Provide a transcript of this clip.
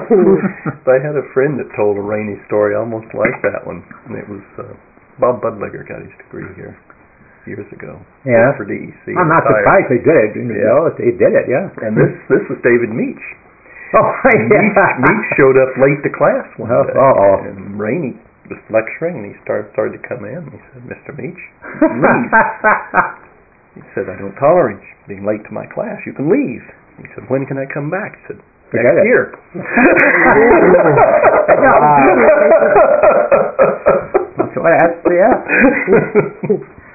I had a friend that told a Rainey story almost like that one, and it was Bob Budliger got his degree here years ago. Yeah. For DEC. I'm not surprised they did it. They did it, yeah. And this was David Meach. Oh, yeah. Meach showed up late to class one day. Uh-oh. And Rainey was lecturing, and he started to come in. And he said, "Mr. Meach, leave." He said, "I don't tolerate you being late to my class. You can leave." He said, "When can I come back?" He said, "Next year." That's what I asked, yeah.